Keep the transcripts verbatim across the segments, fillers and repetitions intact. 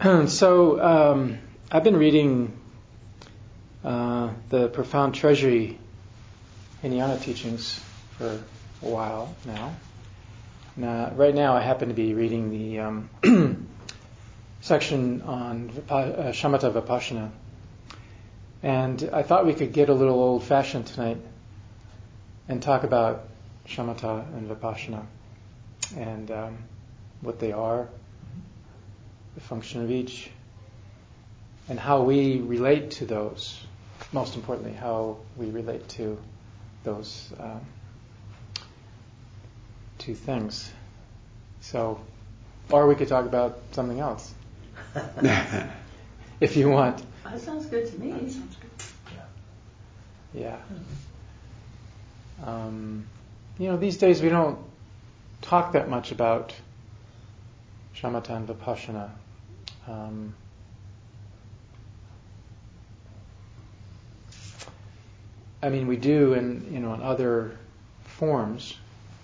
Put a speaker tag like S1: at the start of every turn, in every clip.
S1: So um, I've been reading uh, the Profound Treasury Hinayana teachings for a while now. Now, right now I happen to be reading the um, section on Vipa- uh, Shamatha Vipassana. And I thought we could get a little old-fashioned tonight and talk about Shamatha and Vipassana and um, what they are, the function of each, and how we relate to those. Most importantly, how we relate to those um, two things. So, or we could talk about something else, if you want.
S2: That sounds good to me.
S3: That sounds good.
S1: Yeah. Um, you know, these days we don't talk that much about shamatha and vipassana. Um, I mean, we do in you know in other forms,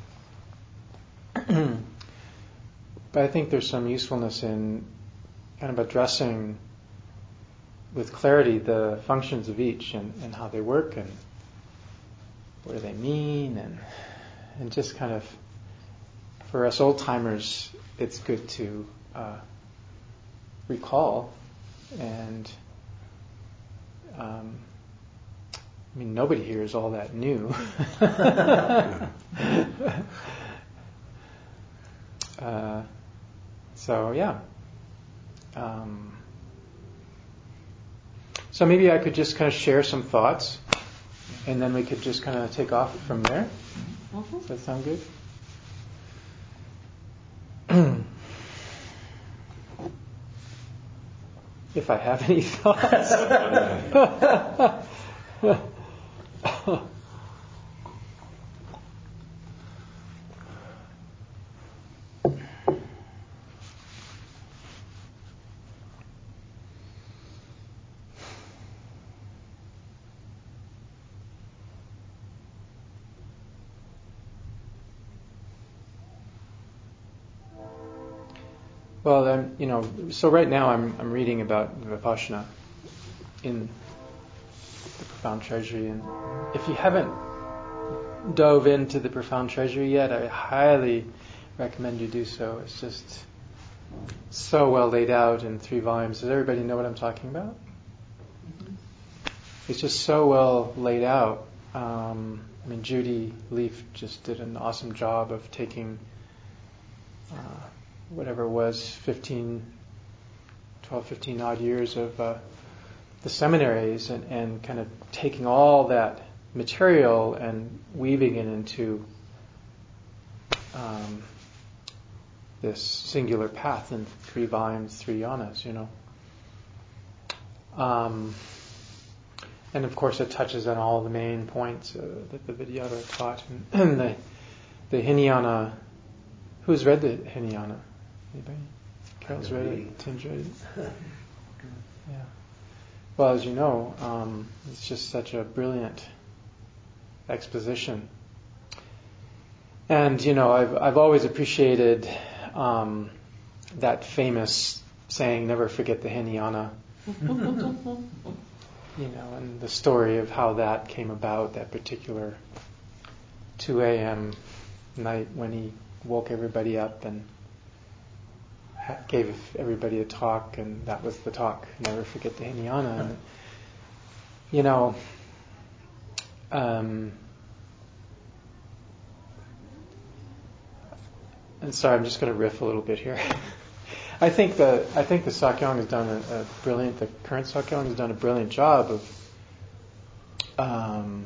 S1: but I think there's some usefulness in kind of addressing with clarity the functions of each and, and how they work and what do they mean and and just kind of for us old timers, it's good to uh, recall and um, I mean nobody here is all that new. uh, so yeah. Um, so maybe I could just kind of share some thoughts, and then we could just kind of take off from there.
S2: Mm-hmm.
S1: Does that sound good? If I have any thoughts. Well, then, you know, so right now I'm I'm reading about Vipassana in the Profound Treasury, and if you haven't dove into the Profound Treasury yet, I highly recommend you do so. It's just so well laid out in three volumes. Does everybody know what I'm talking about? Mm-hmm. It's just so well laid out. Um, I mean, Judy Leaf just did an awesome job of taking uh, whatever it was, fifteen, twelve, fifteen odd years of uh, the seminaries and, and kind of taking all that material and weaving it into um, this singular path in three volumes, three yanas, you know. Um, and of course it touches on all the main points uh, that the Vidyadhara taught. And the, the Hinayana, who's read the Hinayana? Anybody? Carol's read it. Tim's read it. Yeah. Well, as you know, um, it's just such a brilliant exposition. And you know, I've I've always appreciated um, that famous saying, "Never forget the Hinayana." You know, and the story of how that came about, that particular two a.m. night when he woke everybody up and gave everybody a talk, and that was the talk, never forget the Hinayana. And, you know, um, and sorry, I'm just going to riff a little bit here. I think the I think the Sakyong has done a, a brilliant, the current Sakyong has done a brilliant job of um,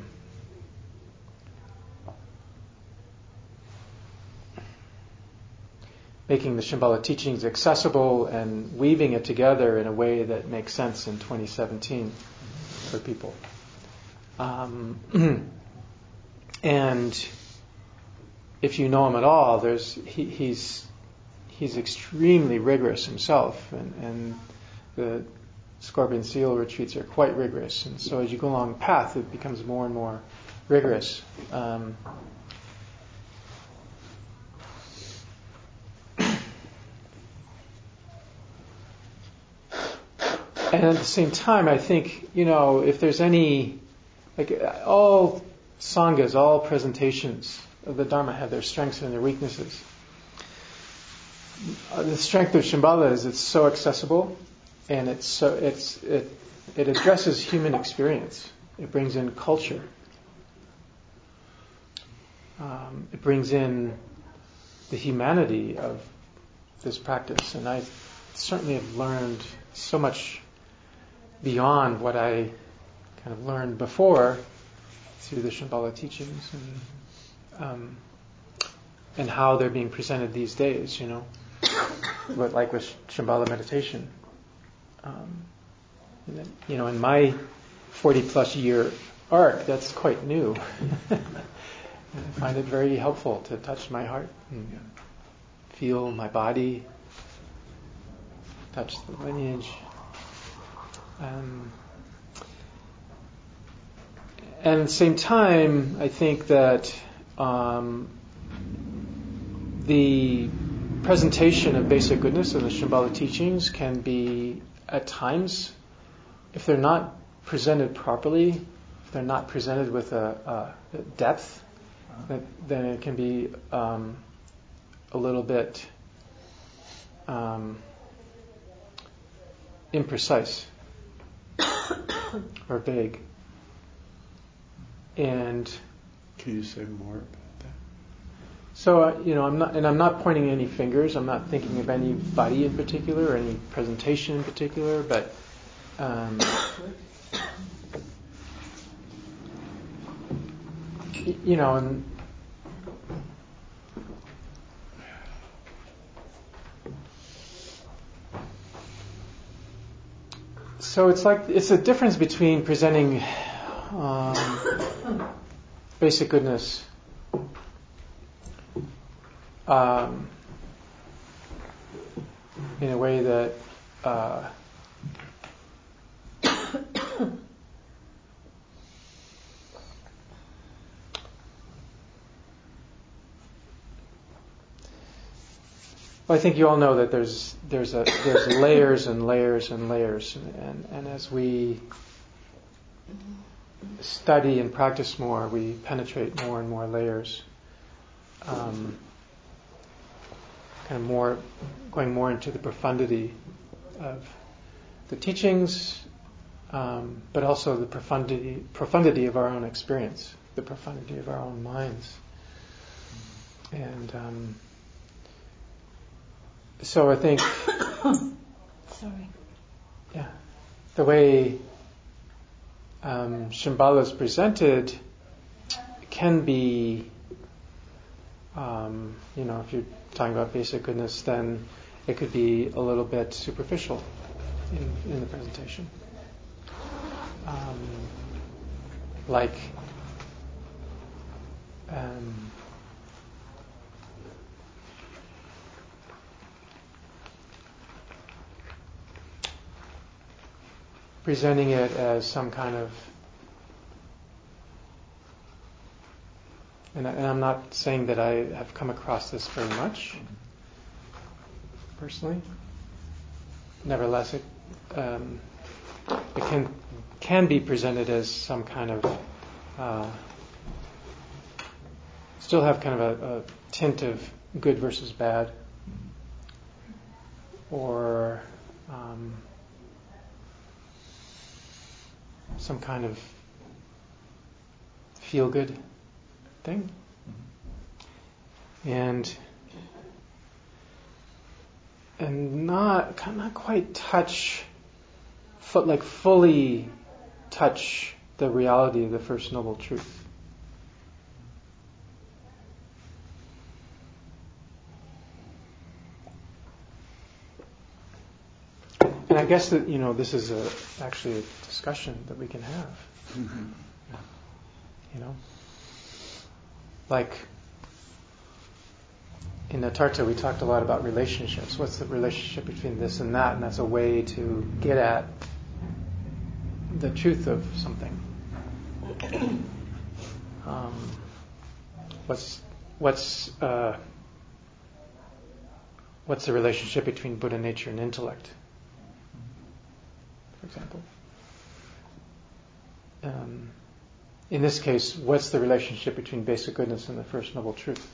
S1: making the Shambhala teachings accessible and weaving it together in a way that makes sense in twenty seventeen for people. Um, and if you know him at all, there's he, he's he's extremely rigorous himself, and, and the Scorpion Seal retreats are quite rigorous. And so as you go along the path, it becomes more and more rigorous. Um, And at the same time, I think, you know, if there's any, like all sanghas, all presentations of the Dharma have their strengths and their weaknesses. Uh, the strength of Shambhala is it's so accessible, and it's so it's it it addresses human experience. It brings in culture. Um, it brings in the humanity of this practice, and I certainly have learned so much beyond what I kind of learned before through the Shambhala teachings, and um, and how they're being presented these days. You know, but like with Shambhala meditation, um, and then, you know, in my forty plus year arc, that's quite new. I find it very helpful to touch my heart and feel my body, touch the lineage. Um, and at the same time, I think that um, the presentation of basic goodness in the Shambhala teachings can be, at times, if they're not presented properly, if they're not presented with a, a depth, then it can be um, a little bit um, imprecise or vague. And
S3: can you say more about that?
S1: So uh, you know, I'm not, and I'm not pointing any fingers. I'm not thinking of anybody in particular or any presentation in particular, but. Um, You know, and so it's like it's a difference between presenting um, basic goodness um, in a way that uh, well, I think you all know that there's there's a there's layers and layers and layers, and, and, and as we study and practice more, we penetrate more and more layers, um, kind of more going more into the profundity of the teachings, um, but also the profundity profundity of our own experience, the profundity of our own minds, and. Um, So I think,
S2: sorry,
S1: yeah, the way um, Shambhala is presented can be, um, you know, if you're talking about basic goodness, then it could be a little bit superficial in, in the presentation, um, like. Um, presenting it as some kind of, and, I, and I'm not saying that I have come across this very much, personally. Nevertheless, it, um, it can can be presented as some kind of, uh, still have kind of a, a tint of good versus bad, or um, some kind of feel-good thing. And and not not quite touch, like fully touch the reality of the First Noble Truth. And I guess that, you know, this is a, actually a discussion that we can have. Mm-hmm. You know? Like, in Natarta we talked a lot about relationships. What's the relationship between this and that? And that's a way to get at the truth of something. Um, what's what's uh, what's the relationship between Buddha nature and intellect? for example. Um, in this case, what's the relationship between basic goodness and the First Noble Truth?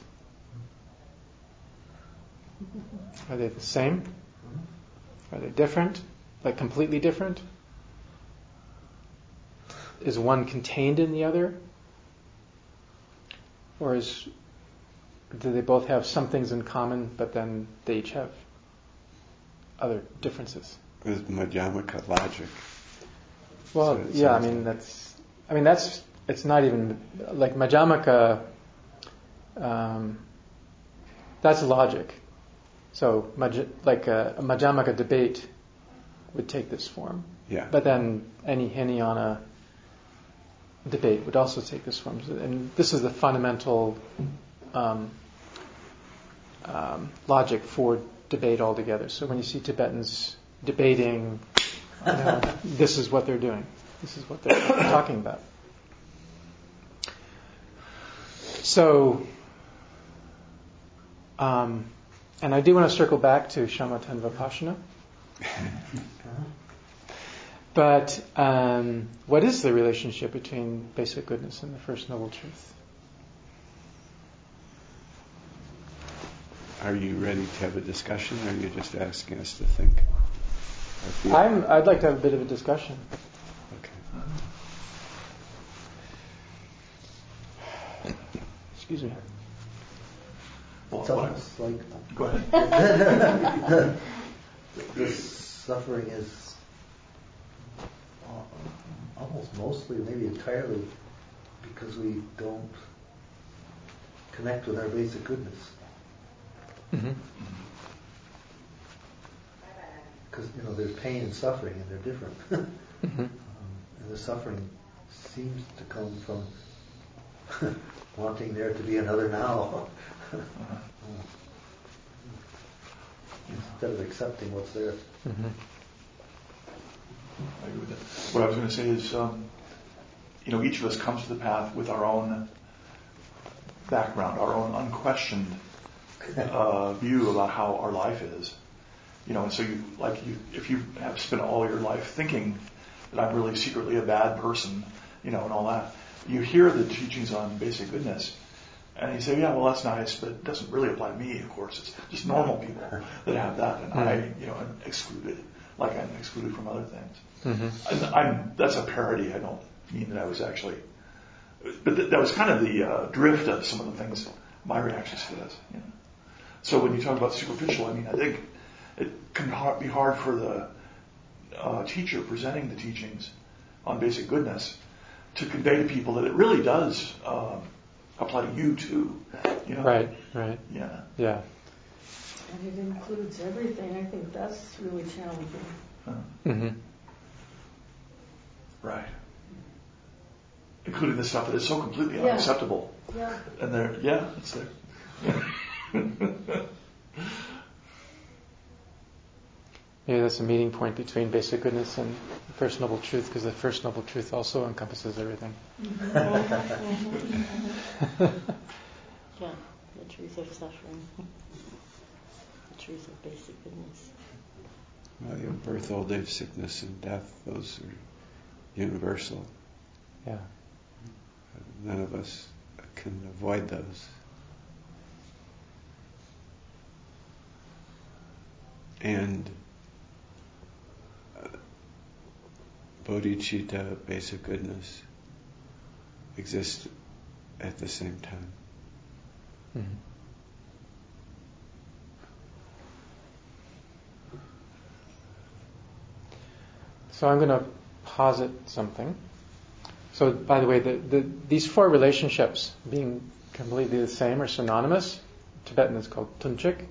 S1: Are they the same? Are they different? Like completely different? Is one contained in the other? Or is do they both have some things in common, but then they each have other differences?
S3: With Madhyamaka logic.
S1: Well,
S3: So it
S1: yeah, I
S3: sounds
S1: mean
S3: like-
S1: that's. I mean that's. It's not even like Madhyamaka. Um, that's logic. So, Madhy- like a, a Madhyamaka debate would take this form.
S3: Yeah.
S1: But then any Hinayana debate would also take this form. And this is the fundamental um, um, logic for debate altogether. So when you see Tibetans debating, you know, this is what they're doing. This is what they're talking about. So, um, and I do want to circle back to Shamatha and Vipassana. But um, what is the relationship between basic goodness and the First Noble Truth?
S3: Are you ready to have a discussion, or are you just asking us to think? or feel?
S1: I'm, I'd like to have a bit of a discussion.
S3: Okay.
S1: Excuse me.
S4: It's almost like
S5: Go ahead.
S4: this suffering is uh, almost mostly, maybe entirely, because we don't connect with our basic goodness.
S1: Mm-hmm.
S4: Because, you know, there's pain and suffering, and they're different.
S1: Mm-hmm.
S4: um, and the suffering seems to come from wanting there to be another now. Instead of accepting what's there.
S1: Mm-hmm.
S5: I agree with that. What I was going to say is, um, you know, each of us comes to the path with our own background, our own unquestioned uh, view about how our life is. You know, and so you, like, you, if you have spent all your life thinking that I'm really secretly a bad person, you know, and all that, you hear the teachings on basic goodness, and you say, yeah, well, that's nice, but it doesn't really apply to me, of course. It's just normal people that have that, and I, you know, am excluded, like I'm excluded from other things.
S1: Mm-hmm.
S5: And I'm, that's a parody. I don't mean that I was actually, but th- that was kind of the uh, drift of some of the things, my reactions to this. You know? So when you talk about superficial, I mean, I think it can ha- be hard for the uh, teacher presenting the teachings on basic goodness to convey to people that it really does um, apply to you too. You know?
S1: Right, right.
S5: Yeah.
S1: Yeah.
S2: And it includes everything. I think that's really challenging.
S5: Huh.
S1: Mm-hmm.
S5: Right. Including the stuff that is so completely
S2: Yeah.
S5: unacceptable.
S2: Yeah.
S5: And there, yeah, it's there.
S1: Maybe that's a meeting point between basic goodness and the First Noble Truth, because the First Noble Truth also encompasses everything.
S2: Yeah, the truth of suffering. The truth of basic goodness.
S3: Well, you have birth, old age, sickness, and death. Those are universal.
S1: Yeah.
S3: None of us can avoid those. And uh, bodhicitta, basic goodness, exist at the same time.
S1: Mm-hmm. So I'm going to posit something. So, by the way, the, the, these four relationships being completely the same or synonymous, Tibetan is called tunchik.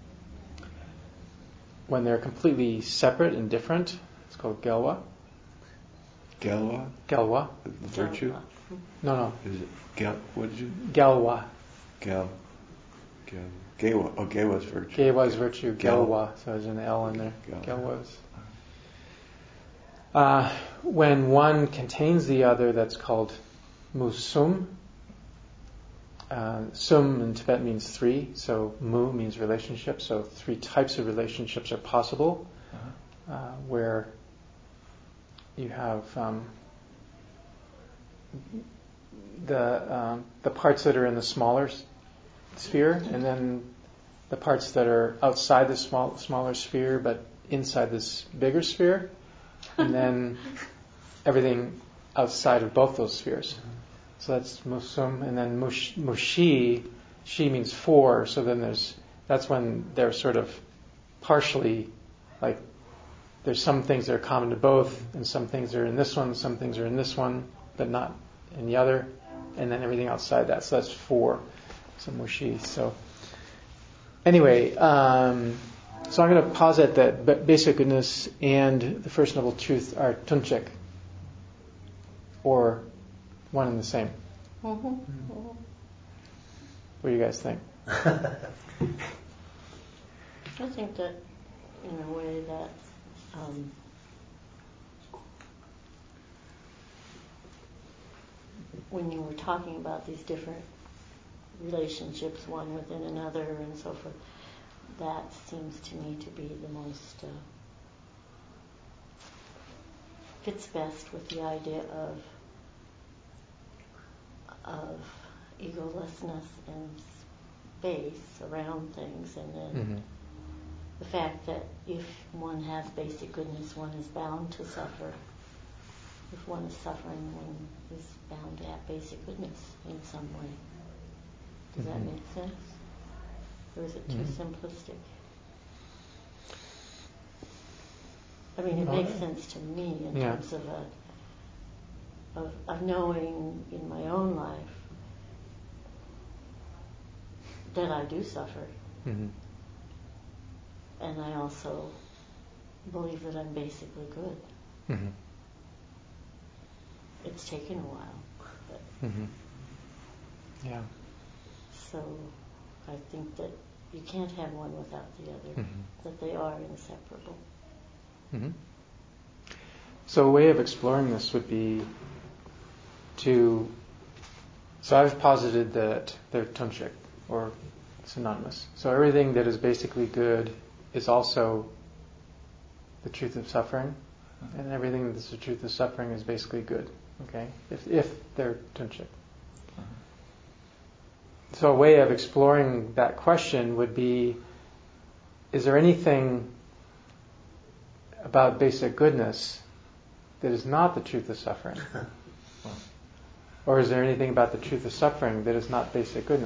S1: When they're completely separate and different, it's called gelwa.
S3: Gelwa,
S1: Gelwa.
S3: the virtue.
S1: No, no.
S3: Is it gel? What did you?
S1: Gelwa.
S3: Gel. Gel. Gewa. Oh, Gewa's virtue.
S1: Gewa is virtue.
S3: Gel.
S1: Gelwa. So there's an L in there.
S3: Gel.
S1: Gelwa is. Uh, when one contains the other, that's called musum. Uh, sum in Tibet means three, so mu means relationship. So three types of relationships are possible, uh, where you have um, the um, the parts that are in the smaller s- sphere, and then the parts that are outside the small smaller sphere, but inside this bigger sphere, and then everything outside of both those spheres. So that's musum, and then mush, mushi. Shi means four. So then there's that's when they're sort of partially like there's some things that are common to both, and some things are in this one, some things are in this one, but not in the other, and then everything outside that. So that's four. So mushi. So anyway, um, so I'm going to posit that but basic goodness and the first noble truth are tunchik, or one and the same.
S2: Mm-hmm. Mm-hmm.
S1: What do you guys think?
S2: I think that in a way that um, when you were talking about these different relationships, one within another and so forth, that seems to me to be the most, uh, fits best with the idea of of egolessness and space around things, and then
S1: Mm-hmm.
S2: the fact that if one has basic goodness, one is bound to suffer. If one is suffering, one is bound to have basic goodness in some way. Does
S1: Mm-hmm.
S2: that make sense? Or is it too
S1: Mm-hmm.
S2: simplistic? I mean, it
S1: No,
S2: makes
S1: I-
S2: sense to me in
S1: Yeah.
S2: terms of a of, of knowing in my own life that I do suffer,
S1: Mm-hmm.
S2: and I also believe that I'm basically good.
S1: Mm-hmm.
S2: It's taken a while, but
S1: Mm-hmm. Yeah.
S2: so I think that you can't have one without the other,
S1: Mm-hmm.
S2: that they are inseparable.
S1: Mm-hmm. So a way of exploring this would be to. So I've posited that they're tunchik, or synonymous. So everything that is basically good is also the truth of suffering, and everything that's the truth of suffering is basically good. Okay, if if they're tunchik. So a way of exploring that question would be: is there anything about basic goodness that is not the truth of suffering? Or is there anything about the truth of suffering that is not basic goodness?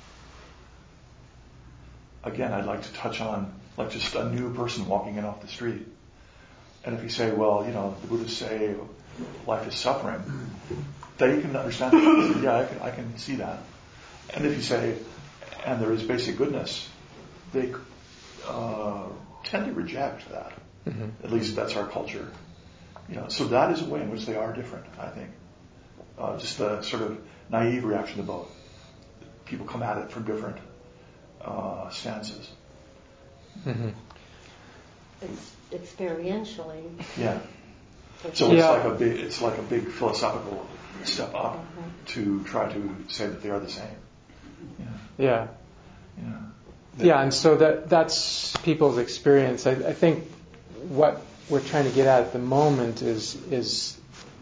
S5: Again, I'd like to touch on like just a new person walking in off the street. And if you say, well, you know, the Buddhists say life is suffering, they can understand that. Yeah, I can, I can see that. And if you say, and there is basic goodness, they uh, tend to reject that.
S1: Mm-hmm.
S5: At least that's our culture. You know, so that is a way in which they are different, I think. Uh, just a sort of naive reaction to both. People come at it from different uh, stances.
S1: Mm-hmm.
S2: It's experientially.
S5: Yeah.
S2: But
S5: So it's
S1: Yeah.
S5: like a big, it's like a big philosophical step up
S2: Mhm.
S5: to try to say that they are the same. Yeah.
S1: Yeah.
S5: Yeah.
S1: Yeah, and so that that's people's experience. I, I think what we're trying to get at at the moment is is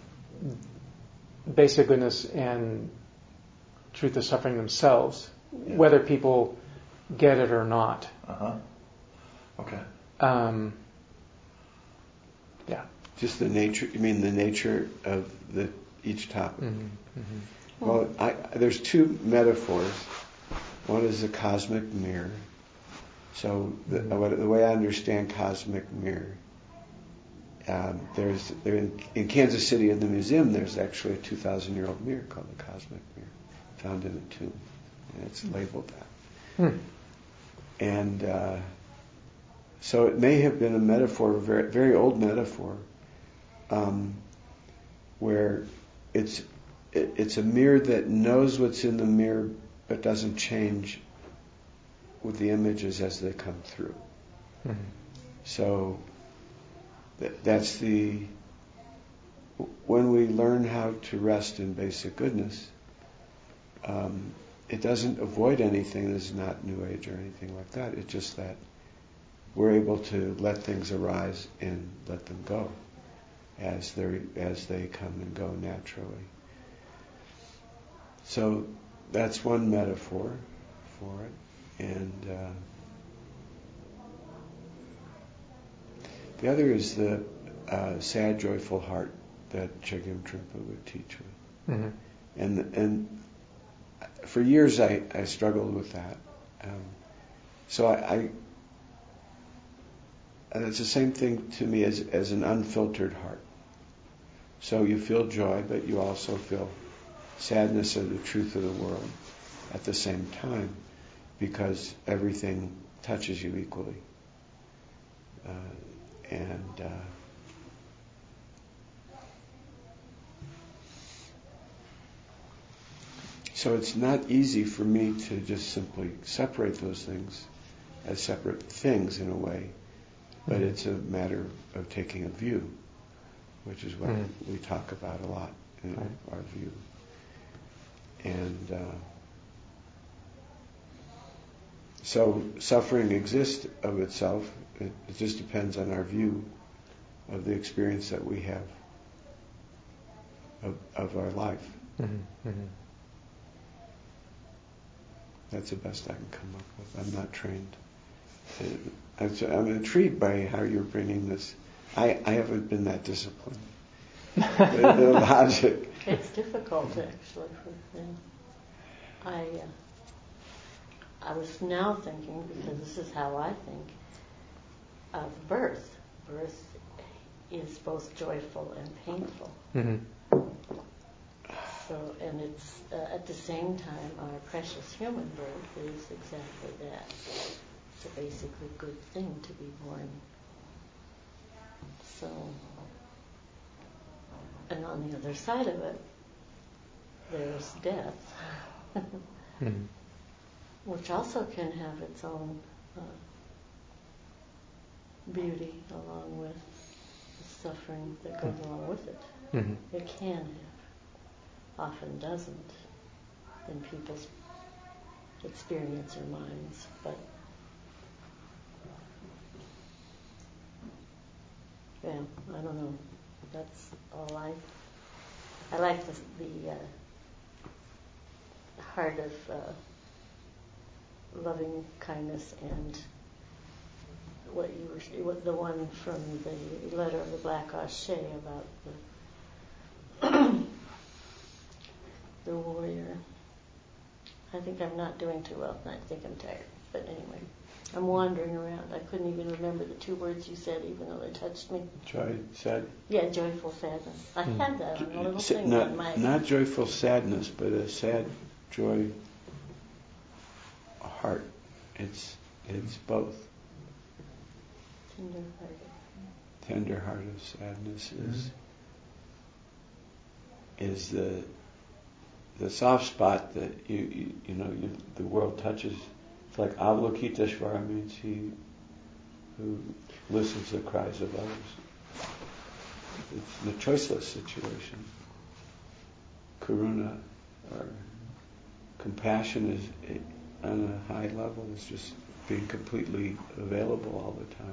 S1: basic goodness and truth of suffering themselves,
S5: Yeah.
S1: whether people get it or not.
S5: Uh huh. Okay.
S1: Um, yeah.
S3: Just the nature. You mean the nature of the each topic?
S1: Mm-hmm. Mm-hmm.
S3: Well, I, there's two metaphors. One is the cosmic mirror. So the,
S1: Mm-hmm.
S3: the way I understand cosmic mirror, um, there's there in, in Kansas City in the museum. There's actually a two thousand year old mirror called the cosmic mirror, found in a tomb, and it's labeled that.
S1: Hmm.
S3: And uh, so it may have been a metaphor, a very, very old metaphor, um, where it's it, it's a mirror that knows what's in the mirror but doesn't change with the images as they come through.
S1: Mm-hmm.
S3: So th- that's the when we learn how to rest in basic goodness, um, it doesn't avoid anything that's not New Age or anything like that. It's just that we're able to let things arise and let them go. as they as they come and go naturally. So that's one metaphor for it, and uh, the other is the uh, sad, joyful heart that Chogyam Trungpa would teach with.
S1: Mm-hmm.
S3: And and for years I, I struggled with that. Um, so I, I and it's the same thing to me as as an unfiltered heart. So you feel joy, but you also feel sadness of the truth of the world at the same time, because everything touches you equally. Uh, and uh, so it's not easy for me to just simply separate those things as separate things in a way, but it's a matter of taking a view, which is what mm. we talk about a lot in right. our view. And uh, so suffering exists of itself. It, it just depends on our view of the experience that we have of, of our life.
S1: Mm-hmm. Mm-hmm.
S3: That's the best I can come up with. I'm not trained. I'm intrigued by how you're bringing this. I, I haven't been that disciplined. the, the logic.
S2: It's difficult, actually. For, yeah. I uh, I was now thinking, because this is how I think, of birth. Birth is both joyful and painful.
S1: Mm-hmm.
S2: So, and it's uh, at the same time, our precious human birth is exactly that. It's a basically good thing to be born. So, and on the other side of it, there's death,
S1: mm-hmm.
S2: which also can have its own uh, beauty along with the suffering that goes mm-hmm. along with it.
S1: Mm-hmm.
S2: It can have. Often doesn't in people's experience or minds, but yeah, I don't know. That's all I. I like the, the uh, heart of uh, loving kindness and what you were, what the one from the letter of the Black Ashe about the. The warrior. I think I'm not doing too well. I think I'm tired. But anyway, I'm wandering around. I couldn't even remember the two words you said, even though they touched me.
S3: Joy, sad.
S2: Yeah, joyful sadness. I mm. had that on a little
S3: Sa-
S2: thing
S3: not,
S2: on my...
S3: Not joyful sadness, but a sad joy heart. It's it's both.
S2: Tender-hearted.
S3: Tender-hearted sadness is mm-hmm. is the the soft spot that you you, you know you, the world touches. It's like Avalokiteshvara means he who listens to the cries of others. It's the choiceless situation. Karuna or compassion is on a high level is just being completely available all the time.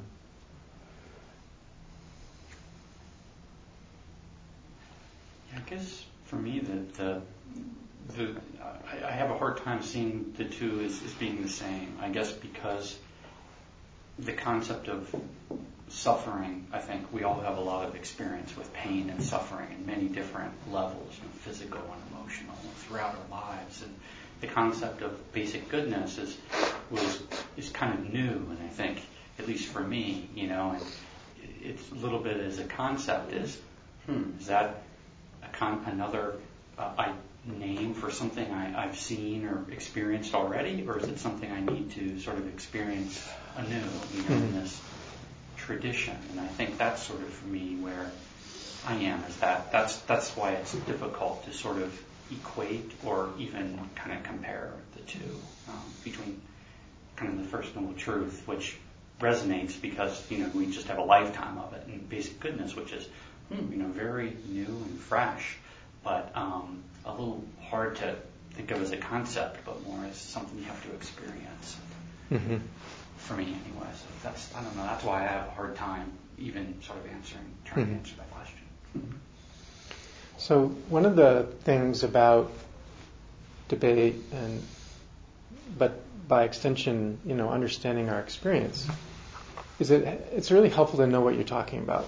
S6: I guess for me that the, the I, I have a hard time seeing the two as, as being the same. I guess because the concept of suffering, I think we all have a lot of experience with pain and suffering in many different levels, you know, physical and emotional, throughout our lives. And the concept of basic goodness is was is kind of new, and I think, at least for me, you know, and it's a little bit as a concept is, hmm, is that a con- another uh, I, name for something I, I've seen or experienced already, or is it something I need to sort of experience anew, you know, in this tradition? And I think that's sort of for me where I am, is that that's that's why it's difficult to sort of equate or even kind of compare the two um, between kind of the First Noble Truth, which resonates because, you know, we just have a lifetime of it, and basic goodness, which is, hmm, you know, very new and fresh, but um, a little hard to think of as a concept, but more as something you have to experience.
S1: Mm-hmm.
S6: For me, anyway. So that's, I don't know. That's why I have a hard time even sort of answering, trying
S1: mm-hmm.
S6: to answer that question.
S1: So one of the things about debate, and but by extension, you know, understanding our experience, is that it's really helpful to know what you're talking about.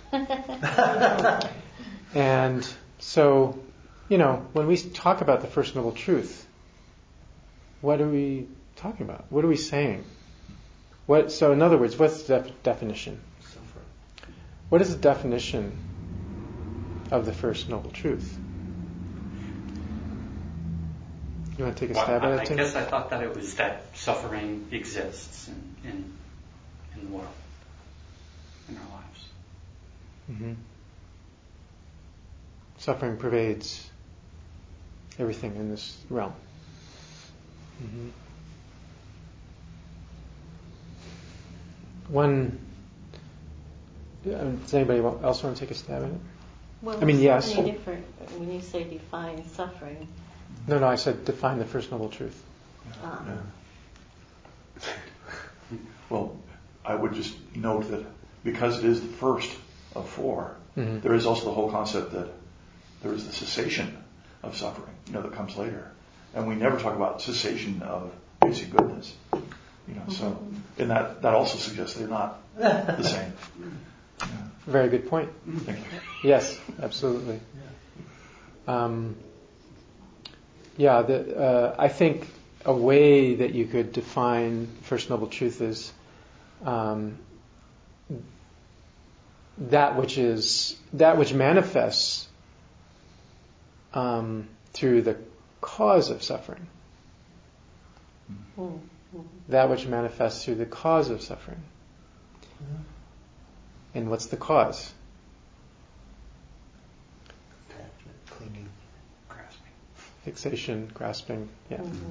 S1: And so, you know, when we talk about the First Noble Truth, what are we talking about? What are we saying? What? So, in other words, what's the def- definition?
S4: Suffering.
S1: What is the definition of the First Noble Truth? You want to take a
S6: Well,
S1: stab
S6: I,
S1: at
S6: I
S1: it, Tim?
S6: guess I thought that it was that suffering exists in, in, in the world, in our lives.
S1: Mm-hmm. Suffering pervades everything in this realm. Mm-hmm. One. Does anybody else want to take a stab at it?
S2: Well,
S1: I mean,
S2: there's
S1: yes.
S2: so many different, when you say define suffering.
S1: No, no, I said define the First Noble Truth.
S2: Uh,
S5: Yeah. Well, I would just note that because it is the first of four,
S1: Mm-hmm.
S5: there is also the whole concept that there is the cessation of suffering, you know, that comes later. And we never talk about cessation of basic goodness. You know, so and that, that also suggests they're not the same. Yeah.
S1: Very good point.
S5: Thank you.
S1: Yes, absolutely. Um, yeah, the, uh, I think a way that you could define First Noble Truth is um, that which is that which manifests um, through the cause of suffering.
S2: mm-hmm.
S1: That which manifests through the cause of suffering. And what's the cause?
S4: Attachment, clinging.
S6: Grasping.
S1: Fixation, grasping. Yeah.
S2: Mm-hmm.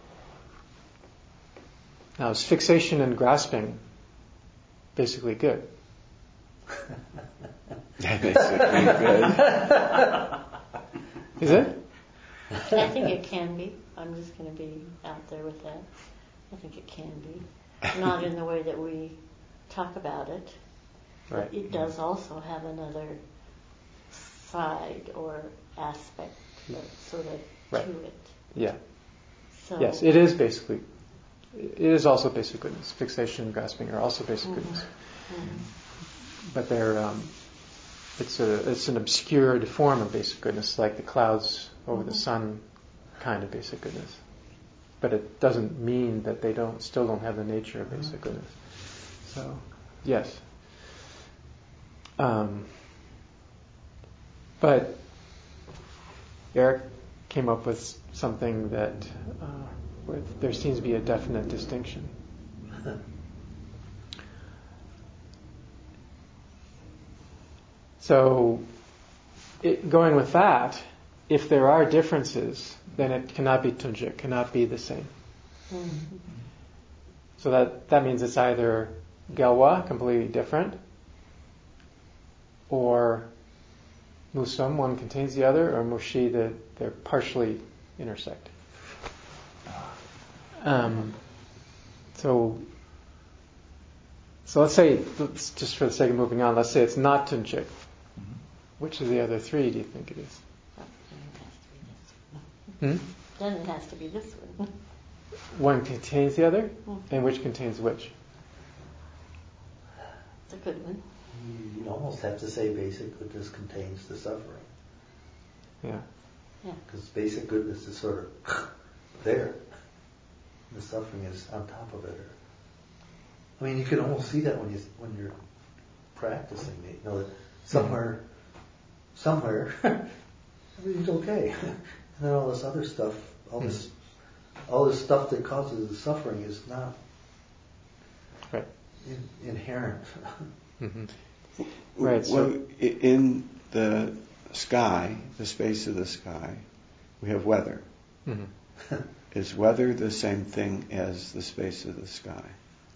S1: Now, is fixation and grasping basically good?
S3: Basically good.
S1: Is it?
S2: I think it can be. I'm just going to be out there with that. I think it can be. Not in the way that we talk about it.
S1: Right.
S2: But it does also have another side or aspect uh, sort of
S1: Right.
S2: to it.
S1: Yeah.
S2: So,
S1: Yes, it is basically. It is also basic goodness. Fixation and grasping are also basic
S2: Mhm.
S1: goodness,
S2: Mhm.
S1: but they're um, it's a it's an obscured form of basic goodness, like the clouds over the
S2: Mhm.
S1: sun kind of basic goodness. But it doesn't mean that they don't still don't have the nature of basic goodness. So, yes. Um, but Eric came up with something that uh, where there seems to be a definite distinction. So, it, going with that, if there are differences, then it cannot be tunja, it cannot be the same.
S2: Mhm.
S1: So that, that means it's either gelwa, completely different, or musam, one contains the other, or mushi, that they're partially intersect. Um, so, so let's say, let's, just for the sake of moving on, let's say it's not tunchik. Which of the other three do you think it is? Hmm?
S2: Then it has to be this one.
S1: One contains the other,
S2: Mhm.
S1: and which contains which?
S2: It's a good one.
S4: You almost have to say basic goodness contains the suffering.
S1: Yeah.
S2: Yeah.
S4: Because basic goodness is sort of there. The suffering is on top of it. I mean, you can almost see that when you when you're practicing. You know that somewhere, somewhere, everything's okay, and then all this other stuff, all this, all this stuff that causes the suffering is not
S1: Right.
S4: in, inherent.
S1: Mm-hmm. Right. So,
S3: Well, i- in the sky, the space of the sky, we have weather.
S1: mm-hmm.
S3: Is weather the same thing as the space of the sky?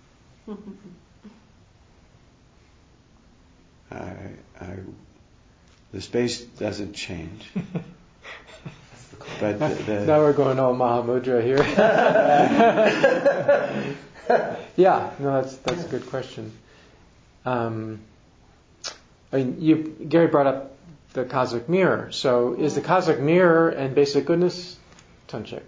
S3: I, I, the space doesn't change, but the, the,
S1: now we're going all Mahamudra here. Yeah, no, that's that's a good question. Um, I mean, you Gary brought up the cosmic mirror. So is the cosmic mirror and basic goodness Tunchik?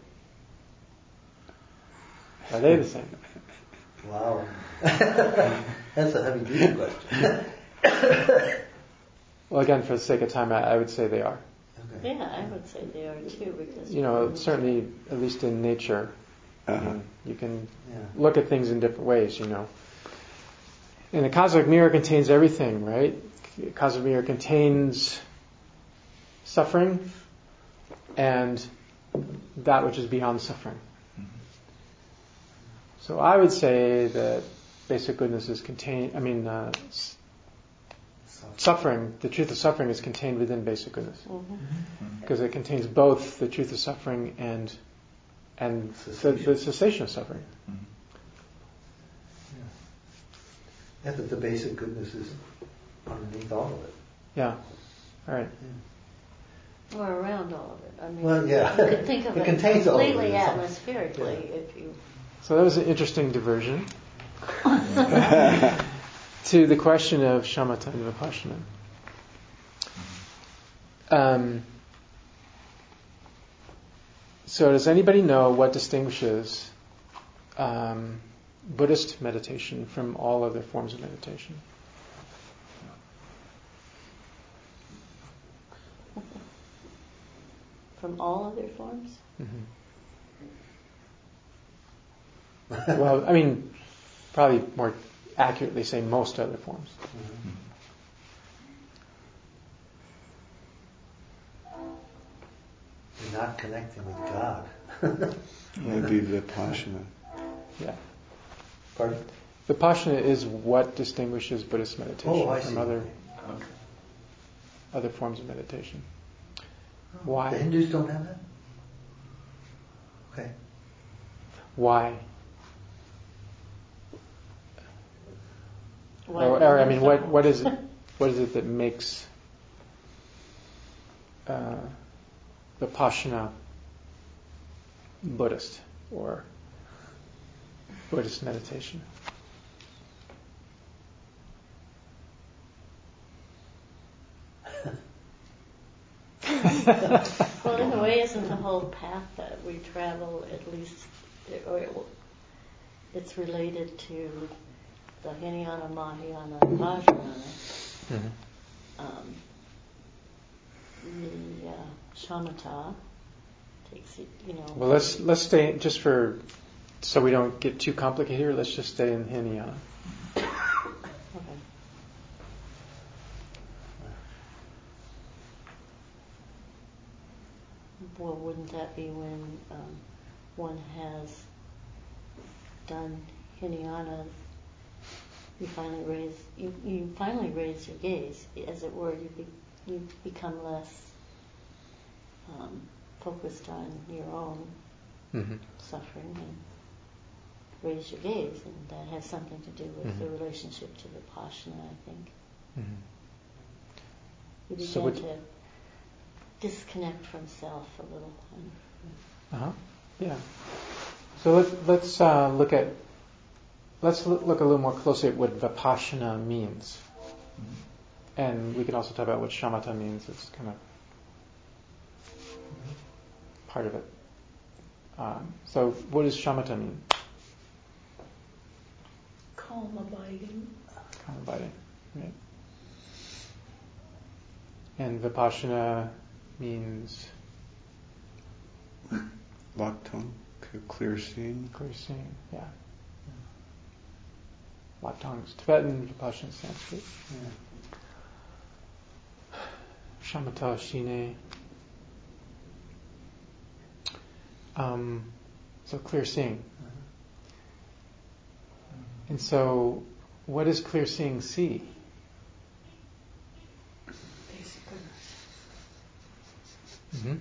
S1: Are they the same?
S4: Wow. That's a heavy duty question.
S1: Well, again, for the sake of time, I, I would say they are.
S4: Okay.
S2: Yeah, I would say they are too, because
S1: You know, certainly, at least in nature,
S3: Uh-huh.
S1: you, you can
S4: Yeah.
S1: look at things in different ways, you know. And the cosmic mirror contains everything, right? The cosmic mirror contains suffering and that which is beyond suffering. So I would say that basic goodness is contained, I mean, uh, s- suffering, the truth of suffering is contained within basic goodness.
S2: Mhm.
S1: Because it contains both the truth of suffering and and the, the cessation of suffering.
S4: Yeah, that the basic goodness is underneath all of it.
S1: Yeah. All right.
S2: or around all of it. I mean,
S4: Well, yeah.
S2: you could think of
S4: It
S2: it,
S4: contains all of it.
S2: completely
S4: It's not-
S2: atmospherically
S4: Yeah.
S2: if you.
S1: So that was an interesting diversion to the question of shamatha and vipassana. Um, so does anybody know what distinguishes um, Buddhist meditation from all other forms of meditation?
S2: From all other forms?
S1: Mm-hmm. Well, I mean, probably more accurately say most other forms.
S4: Mm-hmm. You're not connecting with God.
S3: Maybe Vipassana.
S1: Yeah.
S4: Pardon?
S1: Vipassana is what distinguishes Buddhist meditation
S4: Oh, I
S1: from
S4: see.
S1: other
S6: Okay.
S1: other forms of meditation.
S4: Oh,
S1: Why?
S4: The Hindus don't have that? Okay.
S1: Why?
S2: Why
S1: Or,
S2: do
S1: or
S2: they
S1: I mean,
S2: have
S1: what
S2: some?
S1: what is it? What is it that makes uh, Vipassana Buddhist or Buddhist meditation?
S2: Well, in a way, isn't the whole path that we travel at least, or it, it's related to the Hinayana, Mahayana, and Vajrayana.
S1: Mm-hmm.
S2: Um, the uh, shamatha takes it, you know.
S1: Well, let's let's stay just for so we don't get too complicated here. Let's just stay in Hinayana.
S2: Okay. Well, wouldn't that be when um, one has done Hinayana? You finally raise you, you finally raise your gaze, as it were. You be, you become less um, focused on your own
S1: Mm-hmm. suffering
S2: and raise your gaze, and that has something to do with
S1: Mhm.
S2: the relationship to Vipassana, I think.
S1: Mm-hmm.
S2: You begin
S1: So what-
S2: to disconnect from self a little. And,
S1: Uh-huh. Yeah. So let, let's uh, look at let's look, look a little more closely at what Vipassana means, and we can also talk about what shamatha means. It's kind of part of it. Um, so, what does shamatha mean?
S2: calm abiding.
S1: Calm abiding, right? And Vipassana means
S3: Lock tongue, c- clear seeing.
S1: clear seeing. Yeah. Lock tongues, Tibetan, Vipassana, Sanskrit.
S4: Yeah.
S1: Shamatha, Shine. Um, so clear seeing. And so, what does clear seeing see?
S2: Basic goodness.
S1: Mm-hmm.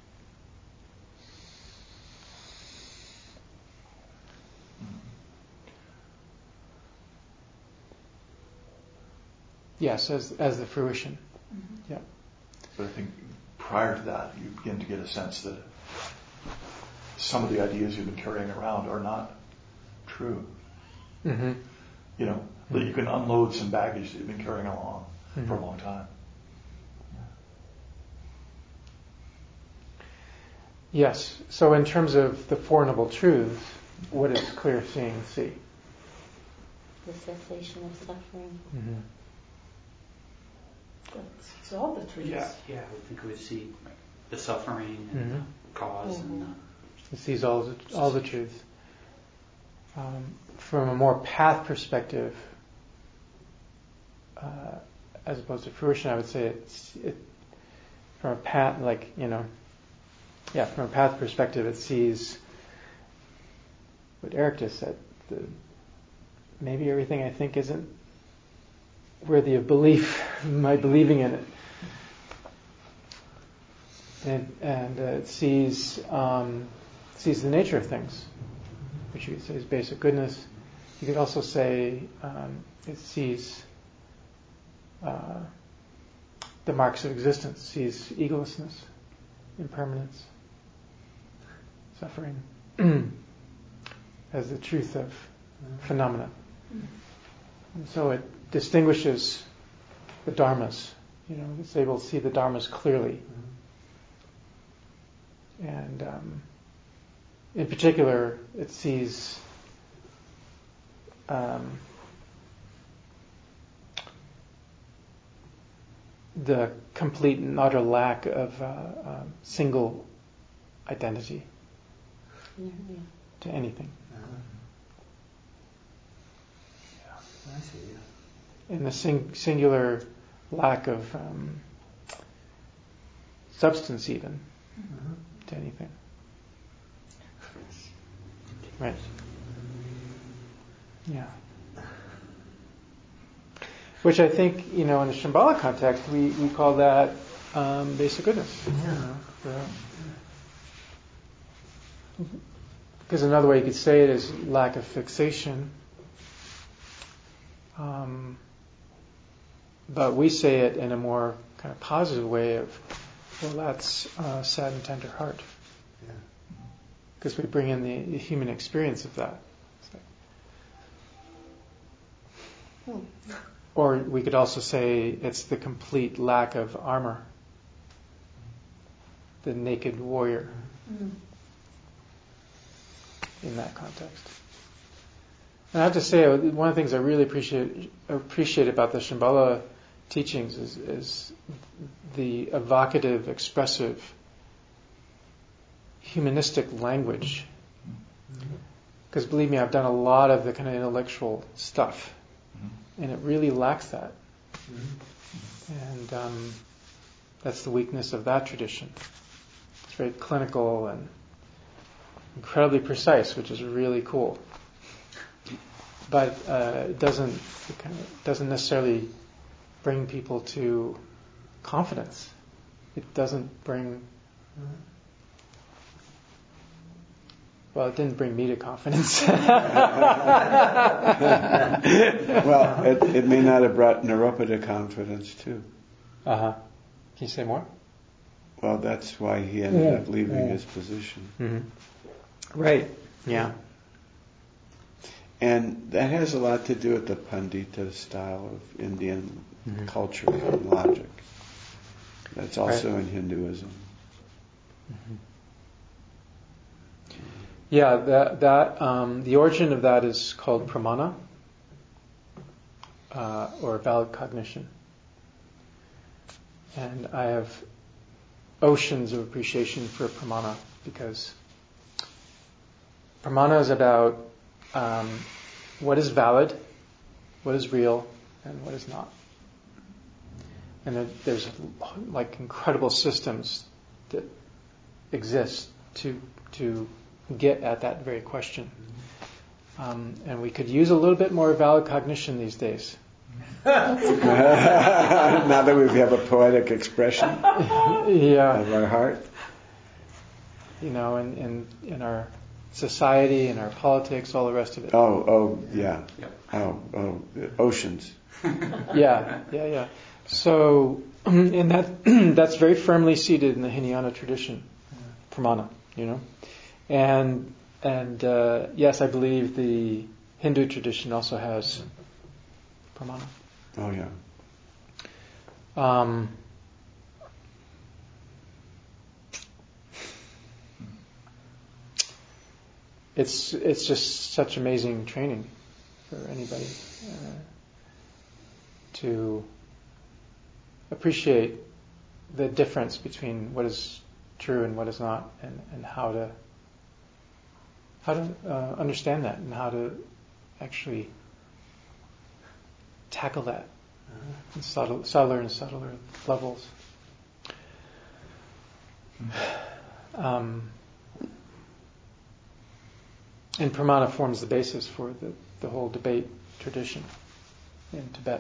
S1: Yes, as as the fruition.
S2: Mm-hmm.
S1: Yeah.
S5: But I think prior to that, you begin to get a sense that some of the ideas you've been carrying around are not true.
S1: Mm-hmm.
S5: You know, that you can unload some baggage that you've been carrying along
S1: Mm-hmm.
S5: for a long time.
S1: Yes. So in terms of the Four Noble Truths, what is clear seeing see?
S2: The cessation of suffering.
S1: Mm-hmm.
S7: It's, it's all the truths.
S6: Yeah, yeah. I would think we would see the suffering and
S1: Mm-hmm.
S6: the because
S2: Mm-hmm.
S6: and the,
S1: It sees all the, all the truths. Um, from a more path perspective, uh, as opposed to fruition, I would say it's it, from a path, like, you know, yeah, from a path perspective, it sees what Eric just said. The, maybe everything I think isn't worthy of belief, my believing in it. And, and uh, it sees um, sees the nature of things, which you could say is basic goodness. You could also say um, it sees uh, the marks of existence, sees egolessness, impermanence, suffering, as the truth of phenomena. And so it distinguishes the dharmas. You know, it's able to see the dharmas clearly. And um, in particular, it sees um, the complete and utter lack of uh, uh, single identity
S2: Yeah, yeah.
S1: to anything.
S4: I see, yeah.
S1: And the sing- singular lack of um, substance even
S4: Uh-huh.
S1: to anything. Right. Yeah. Which I think, you know, in the Shambhala context, we, we call that um, basic goodness.
S4: Yeah.
S1: Because another way you could say it is lack of fixation. Um, but we say it in a more kind of positive way of, well, that's uh, sad and tender heart.
S4: Yeah.
S1: Because we bring in the, the human experience of that.
S2: Hmm.
S1: Or we could also say it's the complete lack of armor. The naked warrior
S2: Mm.
S1: in that context. And I have to say, one of the things I really appreciate appreciate about the Shambhala teachings is, is the evocative, expressive, humanistic language. Because believe me, I've done a lot of the kind of intellectual stuff, and it really lacks that. And um, that's the weakness of that tradition. It's very clinical and incredibly precise, which is really cool. But uh, it doesn't it kind of doesn't necessarily bring people to confidence. It doesn't bring. Well, it didn't bring me to confidence.
S3: Well, it, it may not have brought Naropa to confidence too.
S1: Uh huh. Can you say more?
S3: Well, that's why he ended
S1: Yeah.
S3: up leaving
S1: Yeah.
S3: his position.
S1: Mm-hmm. Right. Yeah.
S3: And that has a lot to do with the Pandita style of Indian
S1: Mhm.
S3: culture and logic. That's also
S1: Right.
S3: in Hinduism.
S1: Mm-hmm. Yeah, that that um, the origin of that is called pramana, uh, or valid cognition. And I have oceans of appreciation for pramana, because pramana is about um, what is valid, what is real, and what is not. And there, there's like incredible systems that exist to to get at that very question. Um, and we could use a little bit more valid cognition these days.
S3: Now that we have a poetic expression
S1: Yeah.
S3: of our heart.
S1: You know, in, in, in our society, in our politics, all the rest of it.
S3: Oh, oh, yeah.
S6: Yep.
S3: Oh, oh, oceans.
S1: Yeah, yeah, yeah. So, and that that's very firmly seated in the Hinayana tradition, pramana, you know. And and uh, yes, I believe the Hindu tradition also has pramana.
S3: Oh, yeah.
S1: Um, it's it's just such amazing training for anybody uh, to appreciate the difference between what is true and what is not, and, and how to how to uh, understand that, and how to actually tackle that in subtle, subtler and subtler levels. Um, and pramana forms the basis for the, the whole debate tradition in Tibet.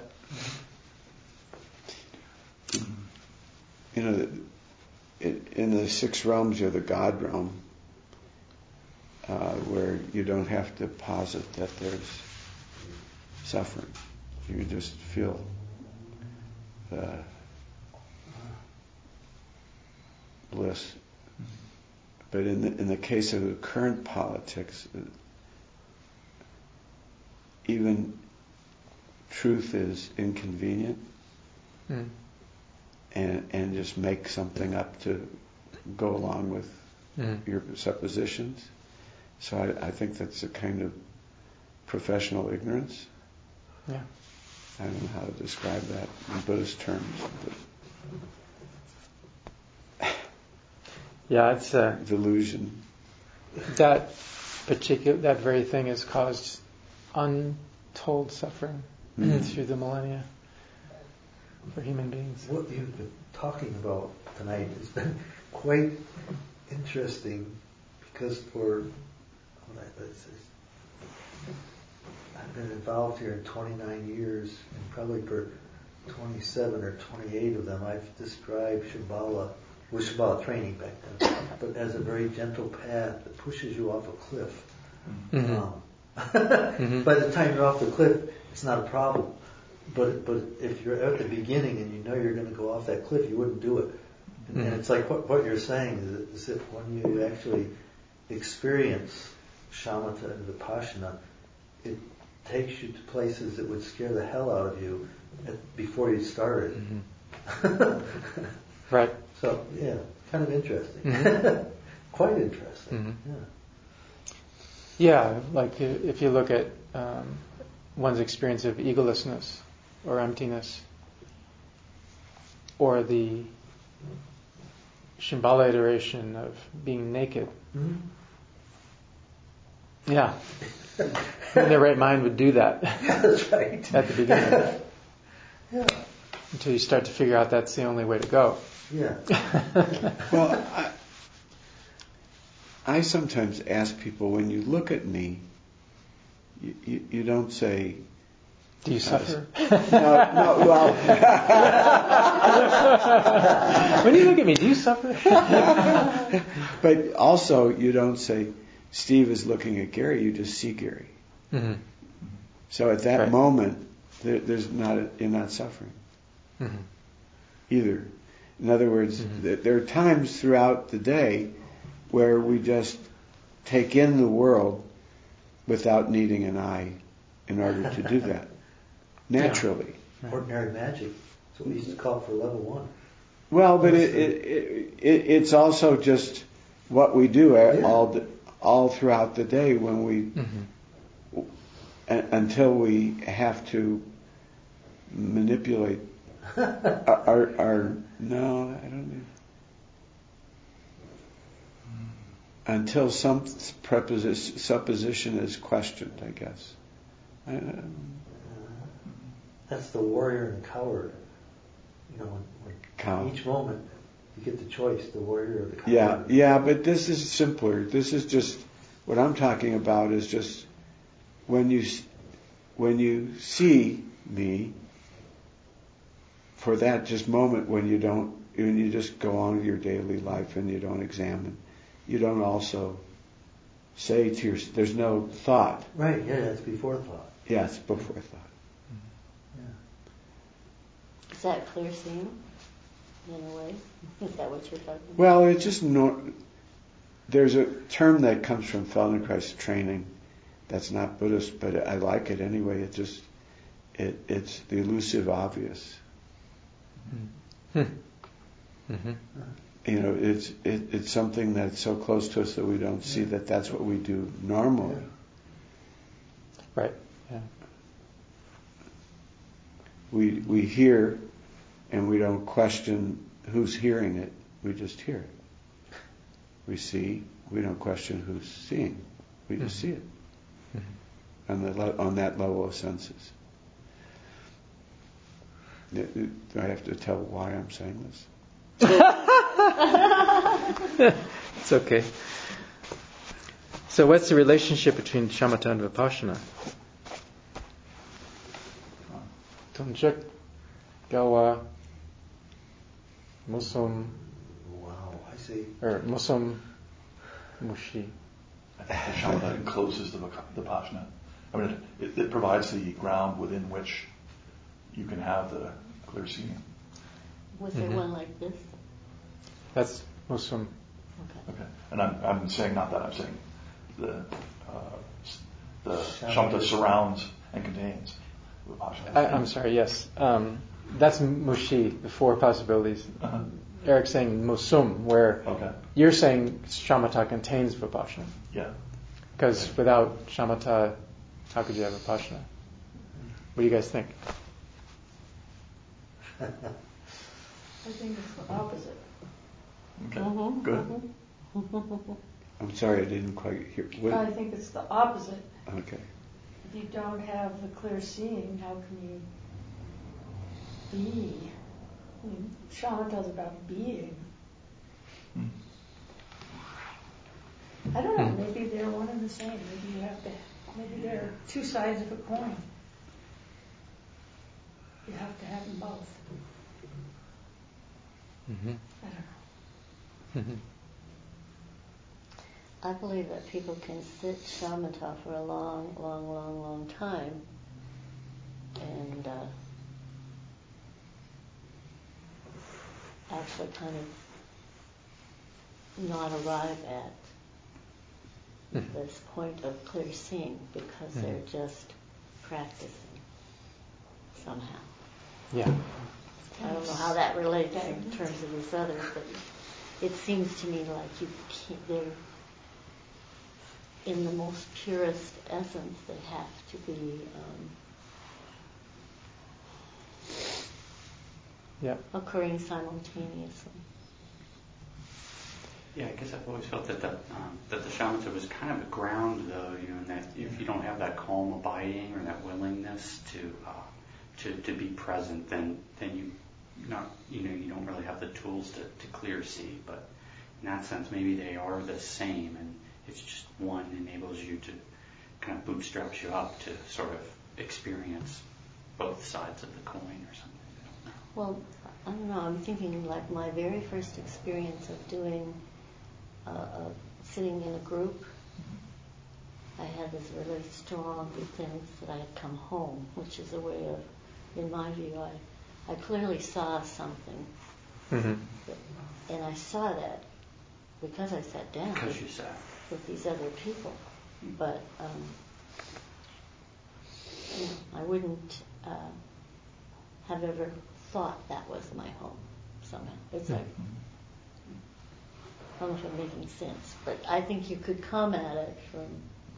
S3: You know, in the six realms, you're the God realm, uh, where you don't have to posit that there's suffering. You just feel the bliss. But in the, in the case of the current politics, even truth is inconvenient.
S1: Mm.
S3: And, and just make something up to go along with
S1: mm.
S3: your suppositions. So I, I think that's a kind of professional ignorance.
S1: Yeah.
S3: I don't know how to describe that in Buddhist terms. But
S1: yeah, it's uh,
S3: delusion.
S1: That particular, that very thing has caused untold suffering mm. through the millennia for human beings.
S4: What you've been talking about tonight has been quite interesting, because for what I, let's say, I've been involved here in twenty-nine years, and probably for twenty-seven or twenty-eight of them I've described Shambhala, with Shambhala training back then, but as a very gentle path that pushes you off a cliff.
S1: Mm-hmm.
S4: Um,
S1: mm-hmm.
S4: By the time you're off the cliff, it's not a problem. But but if you're at the beginning and you know you're going to go off that cliff, you wouldn't do it. And,
S1: mm-hmm.
S4: and it's like what, what you're saying is that, is that when you actually experience shamatha and vipassana, it takes you to places that would scare the hell out of you at, before you started.
S1: Mm-hmm. Right.
S4: So yeah, kind of interesting.
S1: Mm-hmm.
S4: Quite interesting.
S1: Mm-hmm.
S4: Yeah.
S1: Yeah, like if you look at um, one's experience of egolessness or emptiness, or the Shambhala iteration of being naked.
S4: Mm-hmm.
S1: Yeah. In their right mind would do that.
S4: That's right.
S1: At the beginning.
S4: Yeah.
S1: Until you start to figure out that's the only way to go.
S4: Yeah.
S3: Well, I, I sometimes ask people, when you look at me, you, you, you don't say,
S1: do you suffer?
S3: no, no, well.
S1: When you look at me, do you suffer?
S3: But also, you don't say, Steve is looking at Gary, you just see Gary.
S1: Mm-hmm.
S3: So at that
S1: right.
S3: moment, there, there's not a, you're not suffering
S1: mm-hmm.
S3: either. In other words,
S1: mm-hmm.
S3: th- there are times throughout the day where we just take in the world without needing an eye in order to do that. Naturally.
S1: Yeah. Right.
S4: Ordinary magic. That's what we used to call for level one.
S3: Well, but it, it, it, it's also just what we do
S4: Yeah.
S3: all all throughout the day when we
S1: mm-hmm.
S3: a, until we have to manipulate our, our, our no, I don't mean until some preposi- supposition is questioned, I guess. I, um,
S4: That's the warrior and the coward. You know, when, when
S3: Cow.
S4: each moment you get the choice, the warrior or the coward.
S3: Yeah, yeah, but this is simpler. This is just what I'm talking about. Is just when you when you see me for that just moment when you don't when you just go on with your daily life and you don't examine, you don't also say to your there's no thought.
S4: Right. Yeah, that's before thought.
S3: Yes, before thought.
S2: Is that clear seeing, in a way? Is that what you're talking about?
S3: Well, it's just no, there's a term that comes from Feldenkrais training that's not Buddhist, but I like it anyway. It just it it's the elusive obvious.
S1: Mm-hmm. Mm-hmm.
S3: you know, it's it, it's something that's so close to us that we don't see that that's what we do normally.
S1: Right. Yeah.
S3: We we hear, and we don't question who's hearing it. We just hear it. We see. We don't question who's seeing. We just mm-hmm. see it mm-hmm. on the le- on that level of senses. Do I have to tell why I'm saying this?
S1: It's okay. So what's the relationship between shamatha and vipassana? Tunjuk gawa musum.
S4: Wow, I see.
S1: Or musum mushi.
S5: I think the shamatha encloses the vipassana. I mean, it, it provides the ground within which you can have the clear seeing.
S2: Was there
S1: mm-hmm.
S2: one like this?
S1: That's musum.
S2: Okay.
S5: Okay. And I'm I'm saying not that. I'm saying the uh, the shamatha surrounds and contains vipassana.
S1: I, I'm sorry. Yes, um, that's mushi. The four possibilities.
S5: Uh-huh.
S1: Eric's saying musum, where
S5: okay.
S1: you're saying shamatha contains vipassana.
S5: Yeah.
S1: Because okay. without shamatha, how could you have vipassana? What do you guys think?
S7: I think it's the opposite.
S5: Okay.
S2: Mm-hmm.
S5: Good.
S2: Mm-hmm.
S3: I'm sorry, I didn't quite hear. What?
S7: I think it's the opposite.
S3: Okay.
S7: If you don't have the clear seeing, how can you be? I mean, shamatha's about being.
S5: Hmm.
S7: I don't know.
S1: Hmm.
S7: Maybe they're one and the same. Maybe you have to. Maybe they're two sides of a coin. You have to have them both.
S1: Mm-hmm.
S7: I don't know.
S1: Mm-hmm.
S2: I believe that people can sit shamatha for a long, long, long, long time and uh, actually kind of not arrive at mm-hmm. this point of clear seeing because mm-hmm. they're just practicing somehow.
S1: Yeah.
S2: I don't know how that relates in terms of this other, but it seems to me like you can't, they're in the most purest essence, they have to be um,
S1: yeah.
S2: occurring simultaneously.
S6: Yeah, I guess I've always felt that the, um, that the shamatha was kind of a ground, though, you know, and that if you don't have that calm abiding or that willingness to uh, to, to be present, then then you not you know you don't really have the tools to, to clear see. But in that sense, maybe they are the same, and it's just one enables you to kind of bootstraps you up to sort of experience both sides of the coin or something. I don't know.
S2: Well, I don't know. I'm thinking like my very first experience of doing uh, uh, sitting in a group. I had this really strong sense that I had come home, which is a way of, in my view, I, I clearly saw something.
S1: Mm-hmm.
S2: And I saw that because I sat down
S6: Because you sat.
S2: with these other people. But um, you know, I wouldn't uh, have ever thought that was my home somehow. It's like, I don't know if I'm making sense, but I think you could come at it from,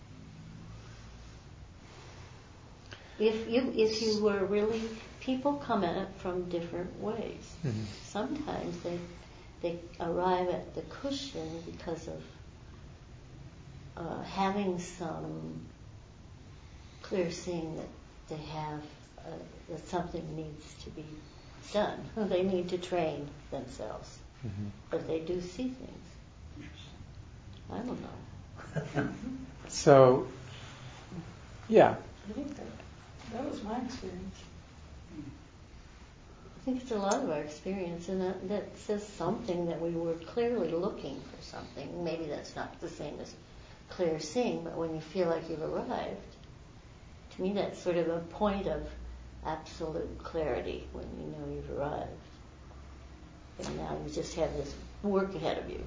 S2: if you if you were really, people come at it from different ways. Mm-hmm. Sometimes they they arrive at the cushion because of uh, having some clear seeing that they have uh, that something needs to be done. They need to train themselves, mm-hmm. but they do see things. I don't know.
S1: So, yeah.
S7: I think that, that was my experience.
S2: I think it's a lot of our experience, and that, that says something that we were clearly looking for something. Maybe that's not the same as clear seeing, but when you feel like you've arrived, to me that's sort of a point of absolute clarity when you know you've arrived. And now you just have this work ahead of you.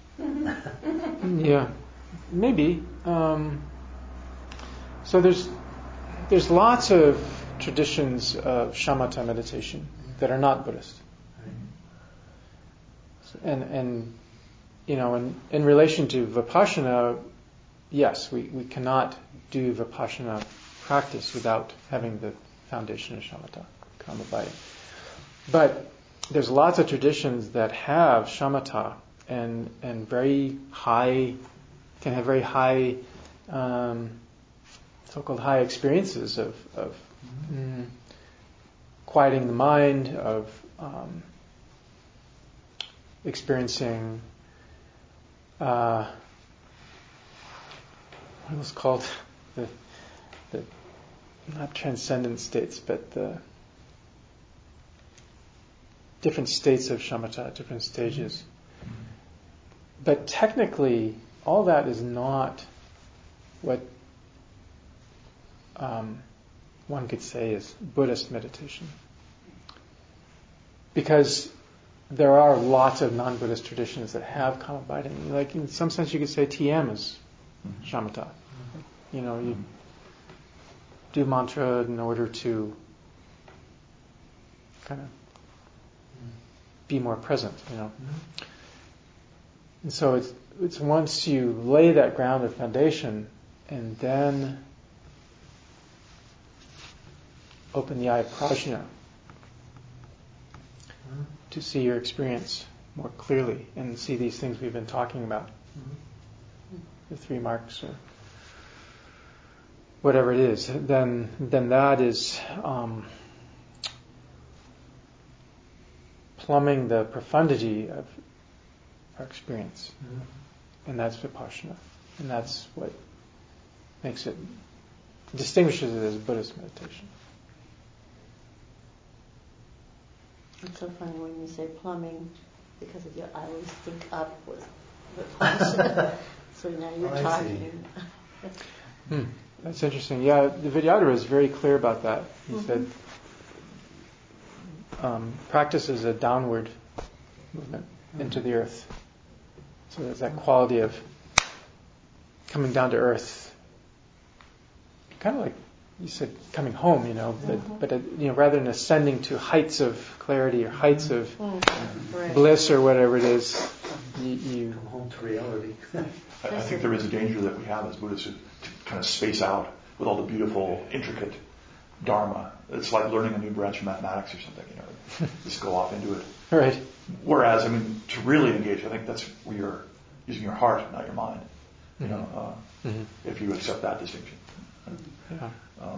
S1: Yeah, maybe. Um, so there's there's lots of traditions of shamatha meditation that are not Buddhist. And, and you know, in, in relation to Vipassana, yes, we, we cannot do Vipassana practice without having the foundation of shamatha, kamabhaya. But there's lots of traditions that have shamatha and and very high, can have very high, um, so-called high experiences of, of mm, quieting the mind, of um, experiencing uh, what was called the the not transcendent states, but the different states of shamatha, different stages. But technically, all that is not what um, one could say is Buddhist meditation. Because there are lots of non-Buddhist traditions that have kamabhaya. Like in some sense you could say T M is shamatha. You know, you do mantra in order to kind of be more present, you know. And so it's it's once you lay that ground of foundation and then open the eye of prajna to see your experience more clearly and see these things we've been talking about. Mm-hmm. The three marks or whatever it is, then then that is um, plumbing the profundity of our experience. Mm-hmm. And that's Vipassana. And that's what makes it, distinguishes it as Buddhist meditation.
S2: It's so funny when you say plumbing, because of your, I always think up with Vipassana. So now you're
S4: oh,
S2: talking.
S1: hmm. That's interesting. Yeah, the Vidyadhara is very clear about that. He mm-hmm. said, um, practice is a downward movement mm-hmm. into the earth. So there's that quality of coming down to earth, kind of like you said, coming home, you know, but, mm-hmm. but uh, you know, rather than ascending to heights of clarity or heights of mm-hmm. right. bliss or whatever it is, you, you
S4: come home to reality.
S5: I, I think there is a danger that we have as Buddhists to, to kind of space out with all the beautiful, intricate dharma. It's like learning a new branch of mathematics or something, you know, just go off into it.
S1: Right.
S5: Whereas, I mean, to really engage, I think that's where you're using your heart, not your mind. You know, uh, mm-hmm. if you accept that distinction.
S1: Yeah.
S5: Um,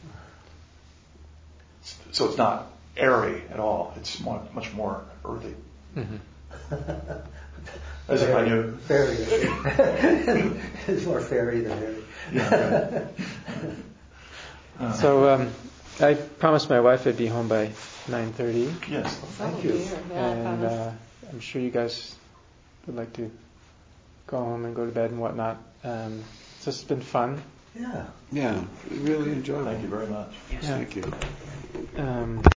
S5: so it's not airy at all. It's more, much more earthy. Mm-hmm. As if I knew.
S4: Fairy. It's more fairy than airy.
S5: Yeah, right. uh,
S1: so um, I promised my wife I'd be home by nine thirty.
S5: Yes.
S4: Thank you.
S1: And uh, I'm sure you guys would like to go home and go to bed and whatnot. Um, so it's been fun.
S4: Yeah.
S3: Yeah, really enjoyable.
S5: Thank you very much.
S3: Yes,
S1: yeah.
S3: thank you.
S1: Um,